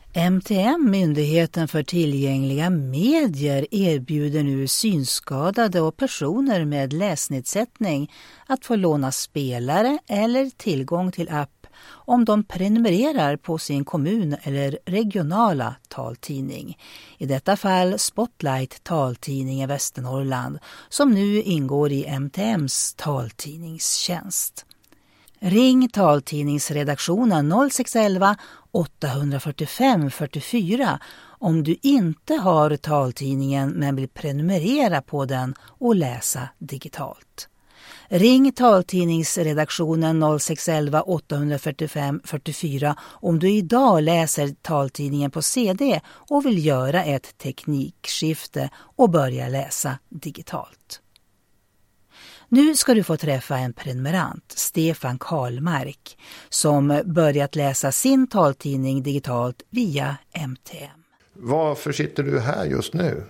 MTM, Myndigheten för tillgängliga medier, erbjuder nu synskadade och personer med läsnedsättning att få låna spelare eller tillgång till app om de prenumererar på sin kommun- eller regionala taltidning. I detta fall Spotlight taltidning i Västernorrland, som nu ingår i MTMs taltidningstjänst. Ring taltidningsredaktionen 0611 845 44 om du inte har taltidningen men vill prenumerera på den och läsa digitalt. Ring taltidningsredaktionen 0611 845 44 om du idag läser taltidningen på CD och vill göra ett teknikskifte och börja läsa digitalt. Nu ska du få träffa en prenumerant, Stefan Karlmark, som börjat läsa sin taltidning digitalt via MTM. Varför sitter du här just nu?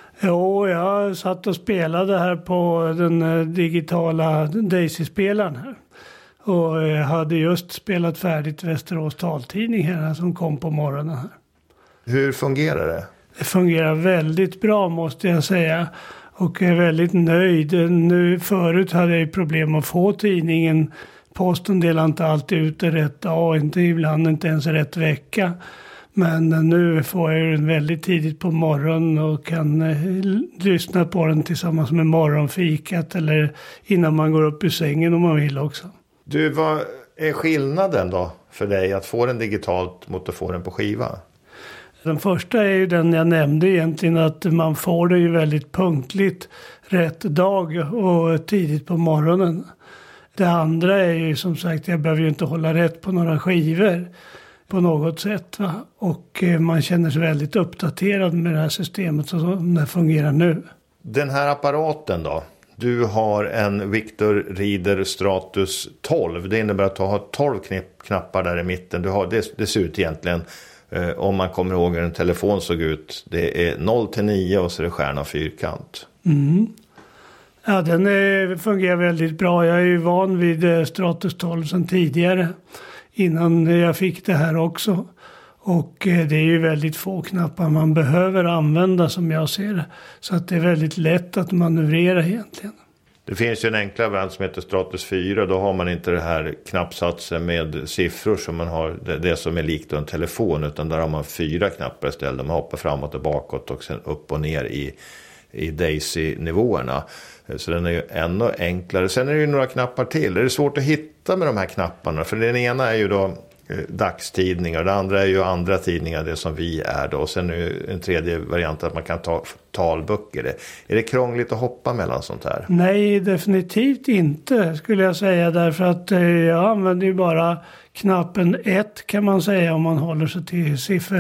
Jo, jag satt och spelade här på den digitala Daisy-spelaren här. Och jag hade just spelat färdigt Västerås taltidning här som kom på morgonen här. Hur fungerar det? Det fungerar väldigt bra måste jag säga. Och jag är väldigt nöjd. Nu förut hade jag problem att få tidningen. Posten delar inte alltid ut det rätt dag, ibland inte ens rätt vecka. Men nu får jag den väldigt tidigt på morgonen och kan lyssna på den tillsammans med morgonfikat eller innan man går upp ur sängen om man vill också. Du, vad är skillnaden då för dig att få den digitalt mot att få den på skiva? Den första är ju den jag nämnde egentligen, att man får det ju väldigt punktligt rätt dag och tidigt på morgonen. Det andra är ju som sagt, jag behöver ju inte hålla rätt på några skivor på något sätt. Va? Och man känner sig väldigt uppdaterad med det här systemet som det fungerar nu. Den här apparaten då? Du har en Victor Reader Stratus 12. Det innebär att du har 12 knappar där i mitten. Det ser ut egentligen, om man kommer ihåg hur en telefon såg ut. Det är 0-9 och så är det stjärna och fyrkant. Mm. Ja, den fungerar väldigt bra. Jag är ju van vid Stratus 12 sedan tidigare. Innan jag fick det här också. Och det är ju väldigt få knappar man behöver använda som jag ser det. Så att det är väldigt lätt att manövrera egentligen. Det finns ju en enklare variant som heter Stratus 4. Då har man inte det här knappsatsen med siffror som man har. Det som är likt en telefon. Utan där har man 4 knappar istället. Man hoppar framåt och bakåt och sen upp och ner i Daisy-nivåerna. Så den är ju ännu enklare. Sen är det ju några knappar till. Det är svårt att hitta med de här knapparna. För den ena är ju då dagstidningar. Det andra är ju andra tidningar, det som vi är då. Och sen är det en tredje variant att man kan ta talböcker. Är det krångligt att hoppa mellan sånt här? Nej, definitivt inte skulle jag säga. Därför att jag använder ju bara knappen 1 kan man säga om man håller sig till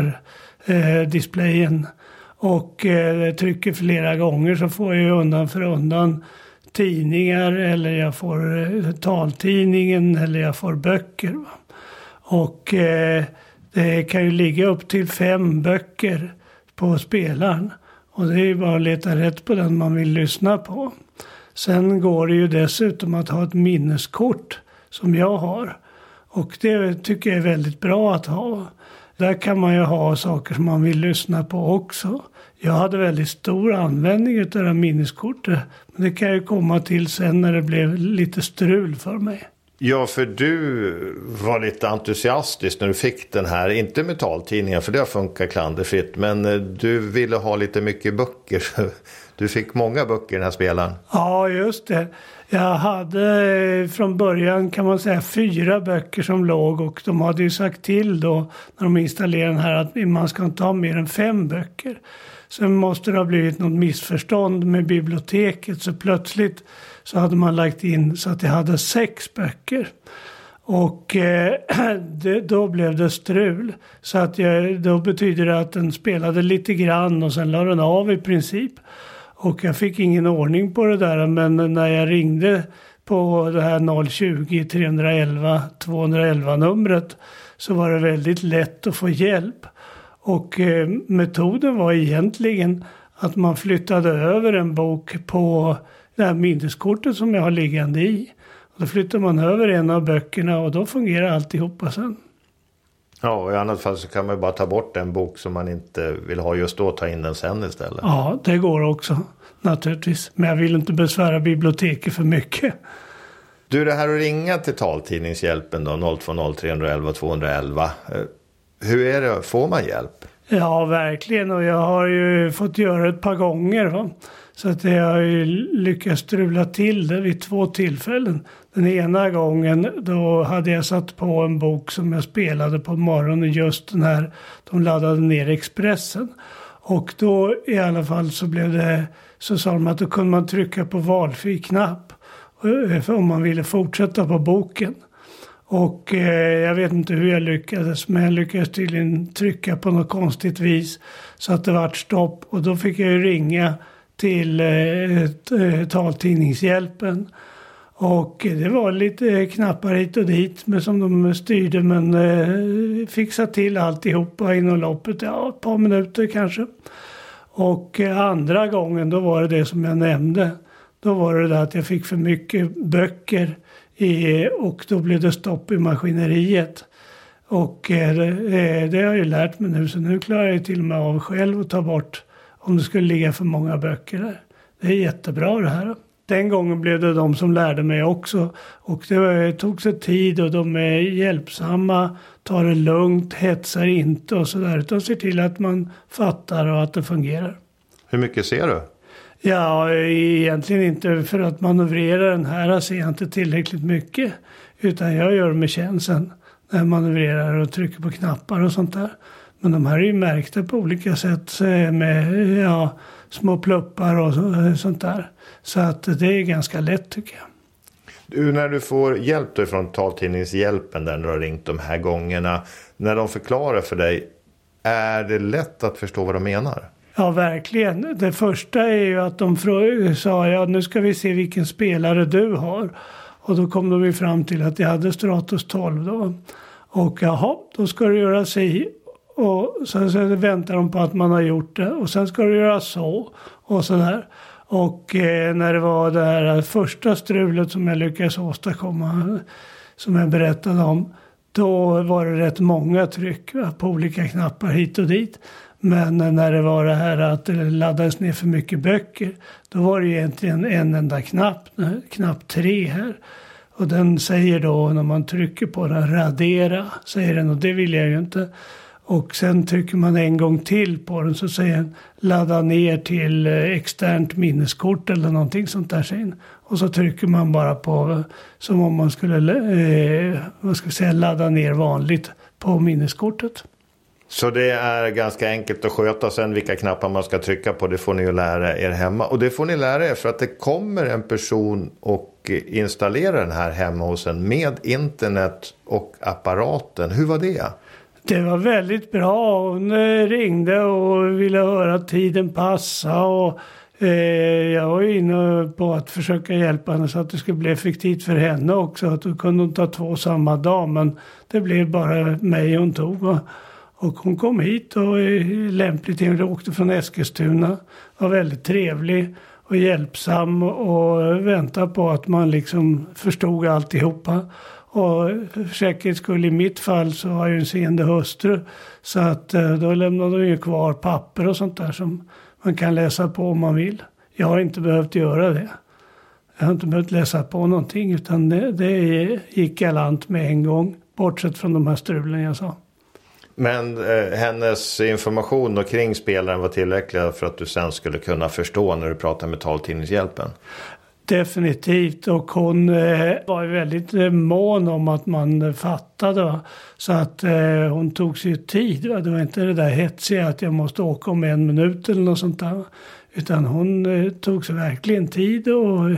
sifferdisplayen. Och trycker flera gånger så får jag ju undan för undan tidningar eller jag får taltidningen eller jag får böcker. Va? Och det kan ju ligga upp till 5 böcker på spelaren. Och det är ju bara att leta rätt på den man vill lyssna på. Sen går det ju dessutom att ha ett minneskort som jag har. Och det tycker jag är väldigt bra att ha. Där kan man ju ha saker som man vill lyssna på också. Jag hade väldigt stor användning av det här minneskortet. Men det kan ju komma till sen när det blev lite strul för mig. Ja, för du var lite entusiastisk när du fick den här. Inte med taltidningar, för det har funkat klanderfritt. Men du ville ha lite mycket böcker. Du fick många böcker i den här spelaren. Ja, just det. Jag hade från början kan man säga 4 böcker som låg. Och de hade ju sagt till då när de installerade den här att man ska inte ha mer än 5 böcker. Sen måste det ha blivit något missförstånd med biblioteket. Så plötsligt så hade man lagt in så att jag hade 6 böcker. Och då blev det strul. Så att då betyder det att den spelade lite grann och sen la den av i princip. Och jag fick ingen ordning på det där. Men när jag ringde på det här 020 311 211 numret så var det väldigt lätt att få hjälp. Och metoden var egentligen att man flyttade över en bok på det här minneskortet som jag har liggande i. Och då flyttar man över en av böckerna och då fungerar alltihopa sen. Ja, och i annat fall så kan man bara ta bort en bok som man inte vill ha just då och ta in den sen istället. Ja, det går också naturligtvis. Men jag vill inte besvära biblioteket för mycket. Du, det här att ringa till taltidningshjälpen då, 020 311 211. Hur är det? Får man hjälp? Ja, verkligen. Och jag har ju fått göra det ett par gånger. Va? Så att jag har ju lyckats strula till det vid 2 tillfällen. Den ena gången då hade jag satt på en bok som jag spelade på morgonen. Just den här, de laddade ner Expressen. Och då i alla fall så blev det, så sa de att då kunde man trycka på valfri knapp. Om man ville fortsätta på boken. Och jag vet inte hur jag lyckades, men jag lyckades tydligen trycka på något konstigt vis så att det vart stopp. Och då fick jag ju ringa till taltidningshjälpen. Och det var lite knappar hit och dit men som de styrde, men fixade till alltihopa inom loppet, ja, ett par minuter kanske. Och andra gången då var det som jag nämnde. Då var det där att jag fick för mycket böcker och då blev det stopp i maskineriet. Och det har jag ju lärt mig nu, så nu klarar jag till och med av själv att ta bort om det skulle ligga för många böcker där. Det är jättebra det här. Den gången blev det de som lärde mig också. Och det tog sig tid och de är hjälpsamma, tar det lugnt, hetsar inte och sådär. Utan ser till att man fattar och att det fungerar. Hur mycket ser du? Ja, egentligen inte, för att manövrera den här ser jag inte tillräckligt mycket. Utan jag gör det med känseln när jag manövrerar och trycker på knappar och sånt där. Men de här är ju märkta på olika sätt med små pluppar och sånt där. Så att det är ganska lätt tycker jag. Du, när du får hjälp då från taltidningshjälpen där du har ringt de här gångerna. När de förklarar för dig, är det lätt att förstå vad de menar? Ja, verkligen. Det första är ju att de sa, ja nu ska vi se vilken spelare du har. Och då kom de ju fram till att jag hade Stratos 12 då. Och jaha, då ska du göra sig. Och så väntar de på att man har gjort det. Och sen ska du göra så. Och sådär. Och när det var det här första strulet som jag lyckades åstadkomma. Som jag berättade om. Då var det rätt många tryck på olika knappar hit och dit. Men när det var det här att det laddades ner för mycket böcker. Då var det egentligen en enda knapp. Knapp 3 här. Och den säger då när man trycker på den, radera säger den, och det vill jag ju inte. Och sen trycker man en gång till på den så säger den ladda ner till externt minneskort eller någonting sånt där sen. Och så trycker man bara på som om man skulle ladda ner vanligt på minneskortet. Så det är ganska enkelt att sköta, sen vilka knappar man ska trycka på, det får ni ju lära er hemma. Och det får ni lära er för att det kommer en person och installerar den här hemma hos en med internet och apparaten. Hur var det? Det var väldigt bra. Hon ringde och ville höra att tiden passa och jag var inne på att försöka hjälpa henne så att det skulle bli effektivt för henne också. Att då kunde hon ta 2 samma dag, men det blev bara mig hon tog. Och hon kom hit och lämpligt hon åkte från Eskilstuna. Var väldigt trevlig och hjälpsam och väntade på att man liksom förstod alltihopa. Och för säkerhets skull i mitt fall så har jag en seende hustru. Så att då lämnade hon ju kvar papper och sånt där som man kan läsa på om man vill. Jag har inte behövt göra det. Jag har inte behövt läsa på någonting, utan det gick galant med en gång. Bortsett från de här strulen jag sa. Men hennes information och kring spelaren var tillräckliga för att du sen skulle kunna förstå när du pratade med taltidningshjälpen? Definitivt, och hon var väldigt mån om att man fattade. Så att hon tog sig tid. Det var inte det där hetsiga att jag måste åka om 1 minut eller något sånt där. Utan hon tog sig verkligen tid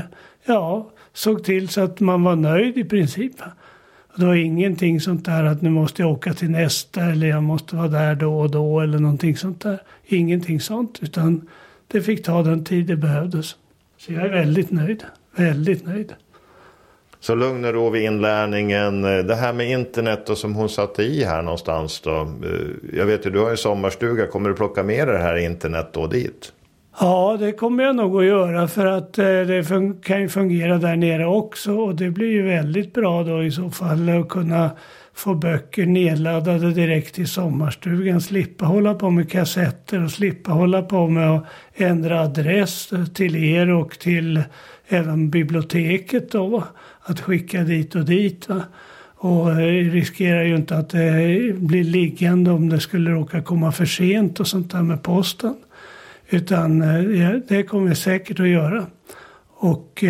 och såg till så att man var nöjd i princip. Det var ingenting sånt där att nu måste jag åka till nästa eller jag måste vara där då och då eller någonting sånt där. Ingenting sånt, utan det fick ta den tid det behövdes. Så jag är väldigt nöjd. Väldigt nöjd. Så lugn och ro vid inlärningen. Det här med internet och som hon satte i här någonstans då. Jag vet ju, du har en sommarstuga. Kommer du plocka med det här internet då dit? Ja, det kommer jag nog att göra för att det kan ju fungera där nere också. Och det blir ju väldigt bra då i så fall att kunna få böcker nedladdade direkt till sommarstugan, slippa hålla på med kassetter och slippa hålla på med att ändra adress till er och till även biblioteket då, att skicka dit och dit. Va? Och riskerar ju inte att det blir liggande om det skulle råka komma för sent och sånt där med posten. Utan det kommer jag säkert att göra. Och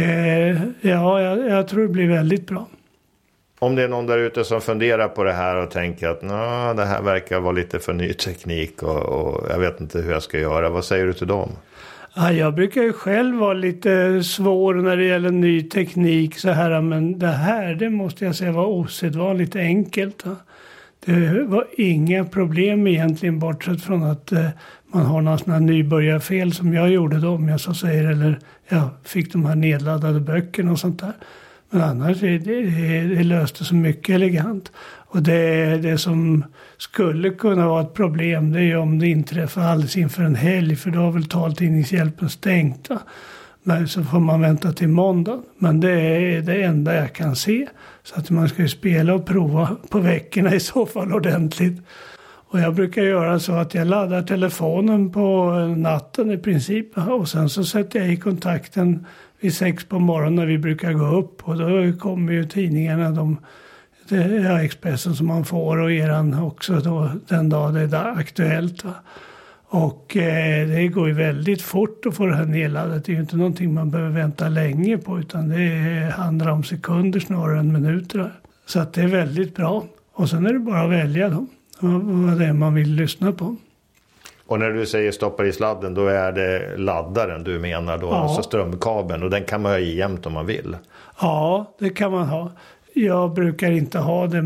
jag tror det blir väldigt bra. Om det är någon där ute som funderar på det här och tänker att det här verkar vara lite för ny teknik och jag vet inte hur jag ska göra. Vad säger du till dem? Ja, jag brukar ju själv vara lite svår när det gäller ny teknik så här, men det måste jag säga var osedvanligt enkelt. Va? Det var inga problem egentligen bortsett från att man har några sådana nybörjarfel som jag gjorde då, om jag så säger, eller jag fick de här nedladdade böckerna och sånt där. Men annars det löste så mycket elegant. Och det som skulle kunna vara ett problem, det är om det inträffar alldeles inför en helg, för då har väl taltidningshjälpen stängt. Va? Men så får man vänta till måndag. Men det är det enda jag kan se. Så att man ska ju spela och prova på veckorna i så fall ordentligt. Och jag brukar göra så att jag laddar telefonen på natten i princip. Och sen så sätter jag i kontakten vid 6 på morgonen när vi brukar gå upp. Och då kommer ju tidningarna, Expressen som man får och eran också då, den dag det är aktuellt. Va? Och det går ju väldigt fort att få det här nedladdat. Det är ju inte någonting man behöver vänta länge på, utan det handlar om sekunder snarare än minuter. Så att det är väldigt bra. Och sen är det bara att välja då, vad det är man vill lyssna på. Och när du säger stoppar i sladden, då är det laddaren du menar då, ja. Alltså strömkabeln, och den kan man ha i jämt om man vill. Ja, det kan man ha. Jag brukar inte ha det,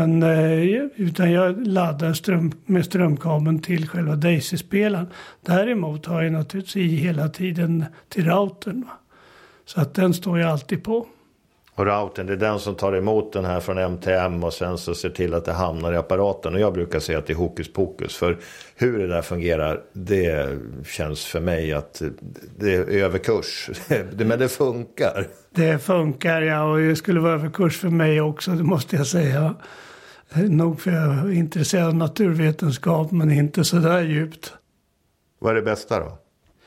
utan jag laddar med strömkabeln till själva Daisy-spelaren. Däremot har jag naturligtvis i hela tiden till routern. Va? Så att den står jag alltid på. Och routern, det är den som tar emot den här från MTM och sen så ser till att det hamnar i apparaten. Och jag brukar säga att det är hokus pokus. För hur det där fungerar, det känns för mig att det är överkurs. Men det funkar. Det funkar, ja. Och det skulle vara överkurs för mig också, det måste jag säga. Nog för jag är intresserad av naturvetenskap, men inte så där djupt. Vad är det bästa då?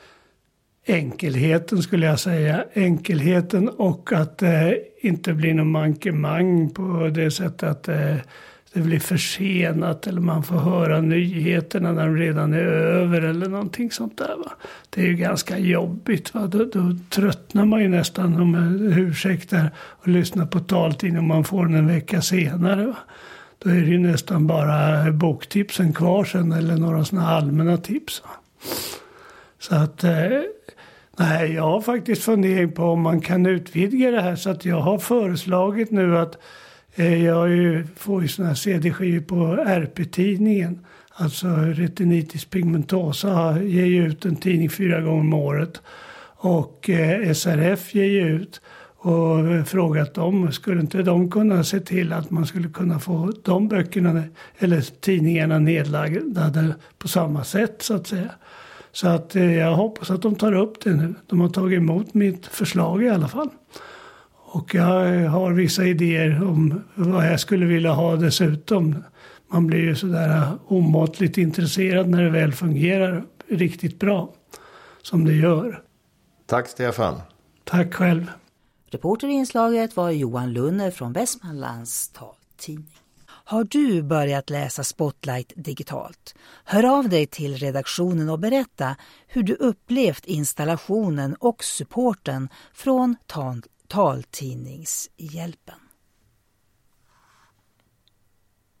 Enkelheten skulle jag säga. Enkelheten och att det inte blir någon mankemang på det sättet att det blir försenat eller man får höra nyheterna när de redan är över eller någonting sånt där. Va? Det är ju ganska jobbigt. Va? Då tröttnar man ju nästan, om jag ursäktar, och lyssnar på taltidningen om man får den en vecka senare. Va? Då är det ju nästan bara boktipsen kvar sen eller några sådana allmänna tips. Va? Så att... Nej, jag har faktiskt funderat på om man kan utvidga det här, så att jag har föreslagit nu att jag får ju såna här CD-skivor på RP-tidningen. Alltså retinitis pigmentosa ger ju ut en tidning 4 gånger om året. Och SRF ger ju ut, och frågat dem, skulle inte de kunna se till att man skulle kunna få de böckerna eller tidningarna nedlagda på samma sätt så att säga. Så att jag hoppas att de tar upp det nu. De har tagit emot mitt förslag i alla fall. Och jag har vissa idéer om vad jag skulle vilja ha dessutom. Man blir ju sådär omåttligt intresserad när det väl fungerar riktigt bra som det gör. Tack Stefan. Tack själv. Reporter i inslaget var Johan Lunner från Västmanlands taltidning. Har du börjat läsa Spotlight digitalt? Hör av dig till redaktionen och berätta hur du upplevt installationen och supporten från Taltidningshjälpen.